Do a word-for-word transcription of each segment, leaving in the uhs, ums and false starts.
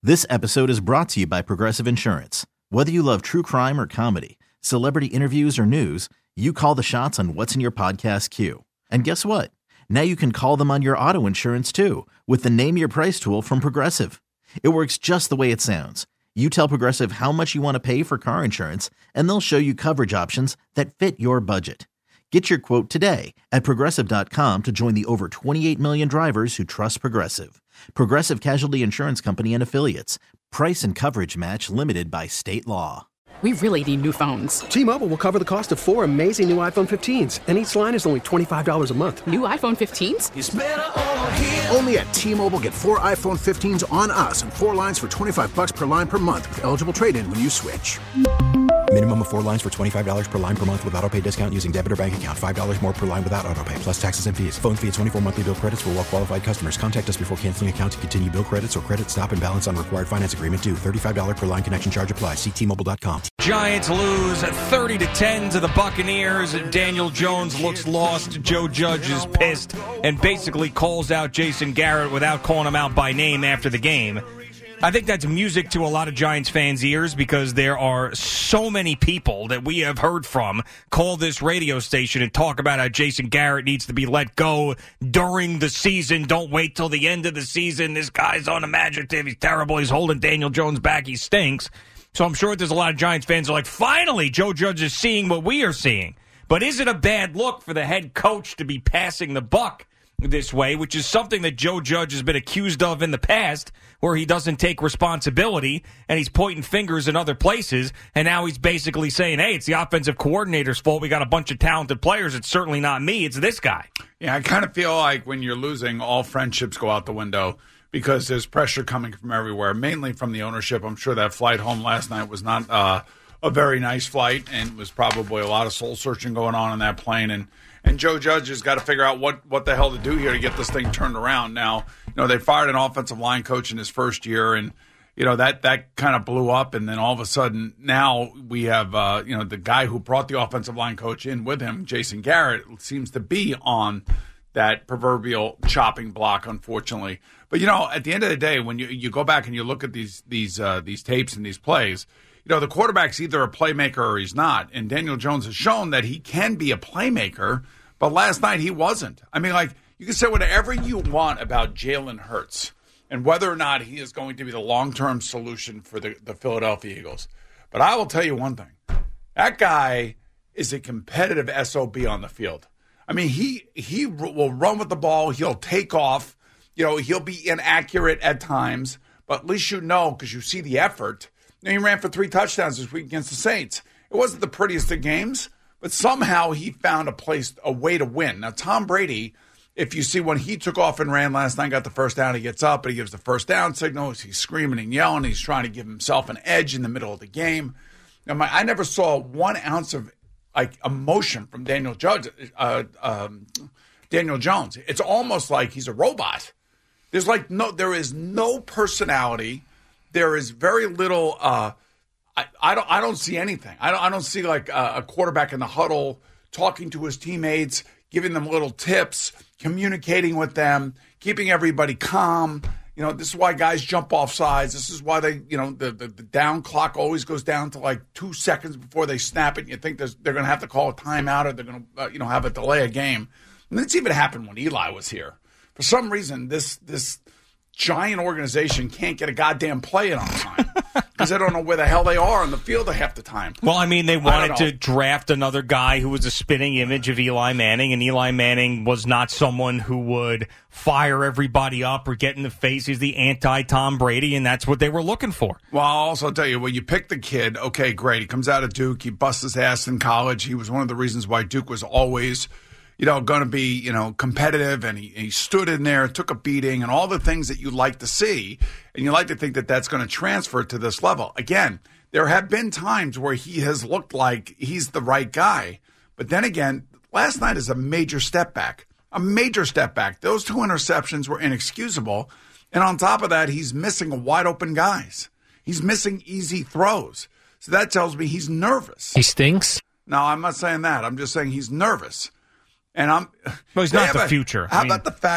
This episode is brought to you by Progressive Insurance. Whether you love true crime or comedy, celebrity interviews or news, you call the shots on what's in your podcast queue. And guess what? Now you can call them on your auto insurance too with the Name Your Price tool from Progressive. It works just the way it sounds. You tell Progressive how much you want to pay for car insurance, and they'll show you coverage options that fit your budget. Get your quote today at Progressive dot com to join the over twenty-eight million drivers who trust Progressive. Progressive Casualty Insurance Company and Affiliates. Price and coverage match limited by state law. We really need new phones. T-Mobile will cover the cost of four amazing new iPhone fifteens, and each line is only twenty-five dollars a month. New iPhone fifteens? It's better over here. Only at T-Mobile, get four iPhone fifteens on us and four lines for twenty-five bucks per line per month with eligible trade-in when you switch. Minimum of four lines for twenty-five dollars per line per month with autopay discount using debit or bank account. five dollars more per line without autopay, plus taxes and fees. Phone fee at twenty-four monthly bill credits for well-qualified customers. Contact us before canceling account to continue bill credits or credit stop and balance on required finance agreement due. thirty-five dollars per line connection charge applies. See T Mobile dot com. Giants lose thirty to ten to the Buccaneers. Daniel Jones looks lost. Joe Judge is pissed and basically calls out Jason Garrett without calling him out by name after the game. I think that's music to a lot of Giants fans' ears because there are so many people that we have heard from call this radio station and talk about how Jason Garrett needs to be let go during the season. Don't wait till the end of the season. This guy's unimaginative. He's terrible. He's holding Daniel Jones back. He stinks. So I'm sure there's a lot of Giants fans who are like, finally, Joe Judge is seeing what we are seeing. But is it a bad look for the head coach to be passing the buck this way, which is something that Joe Judge has been accused of in the past, where he doesn't take responsibility and he's pointing fingers in other places, and now he's basically saying, hey, it's the offensive coordinator's fault. We got a bunch of talented players. It's certainly not me. It's this guy. Yeah, I kind of feel like when you're losing, all friendships go out the window because there's pressure coming from everywhere, mainly from the ownership. I'm sure that flight home last night was not uh, a very nice flight, and was probably a lot of soul-searching going on in that plane, and And Joe Judge has got to figure out what, what the hell to do here to get this thing turned around. Now, you know, they fired an offensive line coach in his first year, and, you know, that, that kind of blew up. And then all of a sudden now we have, uh, you know, the guy who brought the offensive line coach in with him, Jason Garrett, seems to be on that proverbial chopping block, unfortunately. But, you know, at the end of the day, when you, you go back and you look at these, these, uh, these tapes and these plays, you know, the quarterback's either a playmaker or he's not. And Daniel Jones has shown that he can be a playmaker, but last night he wasn't. I mean, like, you can say whatever you want about Jalen Hurts and whether or not he is going to be the long-term solution for the, the Philadelphia Eagles. But I will tell you one thing. That guy is a competitive S O B on the field. I mean, he he will run with the ball. He'll take off. You know, he'll be inaccurate at times, but at least you know because you see the effort. You know, he ran for three touchdowns this week against the Saints. It wasn't the prettiest of games, but somehow he found a place, a way to win. Now, Tom Brady, if you see when he took off and ran last night, got the first down, he gets up and he gives the first down signal. He's screaming and yelling. He's trying to give himself an edge in the middle of the game. Now, my, I never saw one ounce of like emotion from Daniel Judge, uh, um, Daniel Jones. It's almost like he's a robot. There's like no, there is no personality. There is very little. Uh, I, I don't. I don't see anything. I don't. I don't see like a, a quarterback in the huddle talking to his teammates, giving them little tips, communicating with them, keeping everybody calm. You know, this is why guys jump off sides. This is why they, you know, the, the, the down clock always goes down to like two seconds before they snap it. And you think they're going to have to call a timeout or they're going to, uh, you know, have a delay a game. And it's even happened when Eli was here. For some reason, this this giant organization can't get a goddamn play in on time because they don't know where the hell they are on the field half the time. Well, I mean, they wanted to draft another guy who was a spitting image of Eli Manning, and Eli Manning was not someone who would fire everybody up or get in the face. He's the anti-Tom Brady, and that's what they were looking for. Well, I'll also tell you, when you pick the kid, okay, great. He comes out of Duke. He busts his ass in college. He was one of the reasons why Duke was always – you know, going to be, you know, competitive, and he, he stood in there, took a beating, and all the things that you like to see, and you like to think that that's going to transfer to this level. Again, there have been times where he has looked like he's the right guy, but then again, last night is a major step back, a major step back. Those two interceptions were inexcusable, and on top of that, he's missing wide open guys. He's missing easy throws, so that tells me he's nervous. He stinks? No, I'm not saying that. I'm just saying he's nervous. And I'm. Well, he's not the a, future. How I mean, about the fact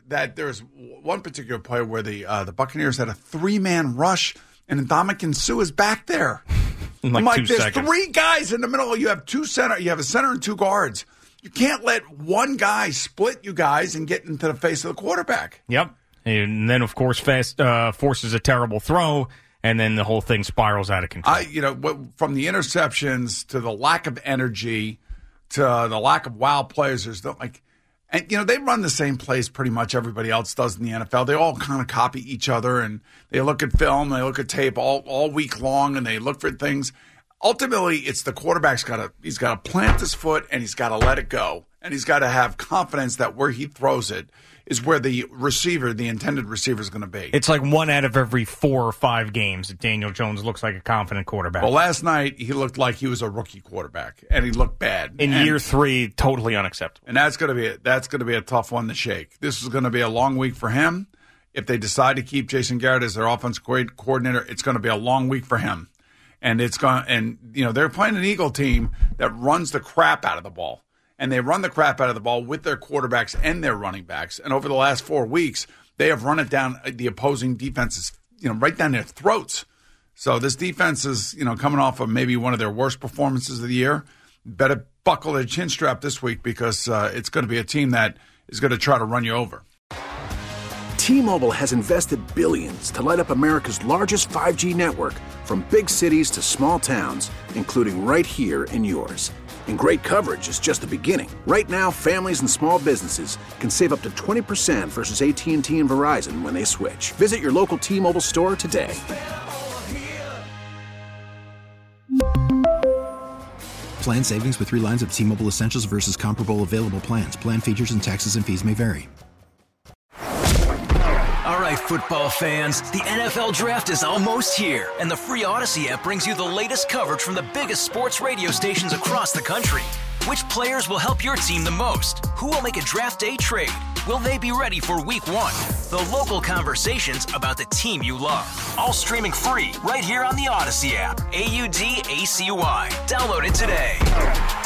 that there's one particular play where the uh, the Buccaneers had a three-man rush, and Ndamukong Suh is back there. In like I'm like, two there's seconds. three guys in the middle. You have two center. You have a center and two guards. You can't let one guy split you guys and get into the face of the quarterback. Yep. And then, of course, Fast uh, forces a terrible throw, and then the whole thing spirals out of control. I, you know, what, from the interceptions to the lack of energy to the lack of wild players, there's no, like, and you know they run the same plays pretty much everybody else does in the N F L. They all kind of copy each other, and they look at film, they look at tape all all week long, and they look for things. Ultimately, it's the quarterback's got to he's got to plant his foot and he's got to let it go, and he's got to have confidence that where he throws it is where the receiver, the intended receiver, is going to be. It's like one out of every four or five games that Daniel Jones looks like a confident quarterback. Well, last night he looked like he was a rookie quarterback, and he looked bad. In and, year three, totally unacceptable. And that's going to be a, that's going to be a tough one to shake. This is going to be a long week for him. If they decide to keep Jason Garrett as their offensive coordinator, it's going to be a long week for him. And it's going and you know they're playing an Eagle team that runs the crap out of the ball. And they run the crap out of the ball with their quarterbacks and their running backs. And over the last four weeks, they have run it down the opposing defenses, you know, right down their throats. So this defense is, you know, coming off of maybe one of their worst performances of the year. Better buckle their chin strap this week because uh, it's going to be a team that is going to try to run you over. T-Mobile has invested billions to light up America's largest five G network, from big cities to small towns, including right here in yours. And great coverage is just the beginning. Right now, families and small businesses can save up to twenty percent versus A T and T and Verizon when they switch. Visit your local T-Mobile store today. Plan savings with three lines of T-Mobile Essentials versus comparable available plans. Plan features and taxes and fees may vary. All right, football fans, the N F L Draft is almost here, and the free Odyssey app brings you the latest coverage from the biggest sports radio stations across the country. Which players will help your team the most? Who will make a draft day trade? Will they be ready for week one? The local conversations about the team you love. All streaming free right here on the Odyssey app. A U D A C Y. Download it today.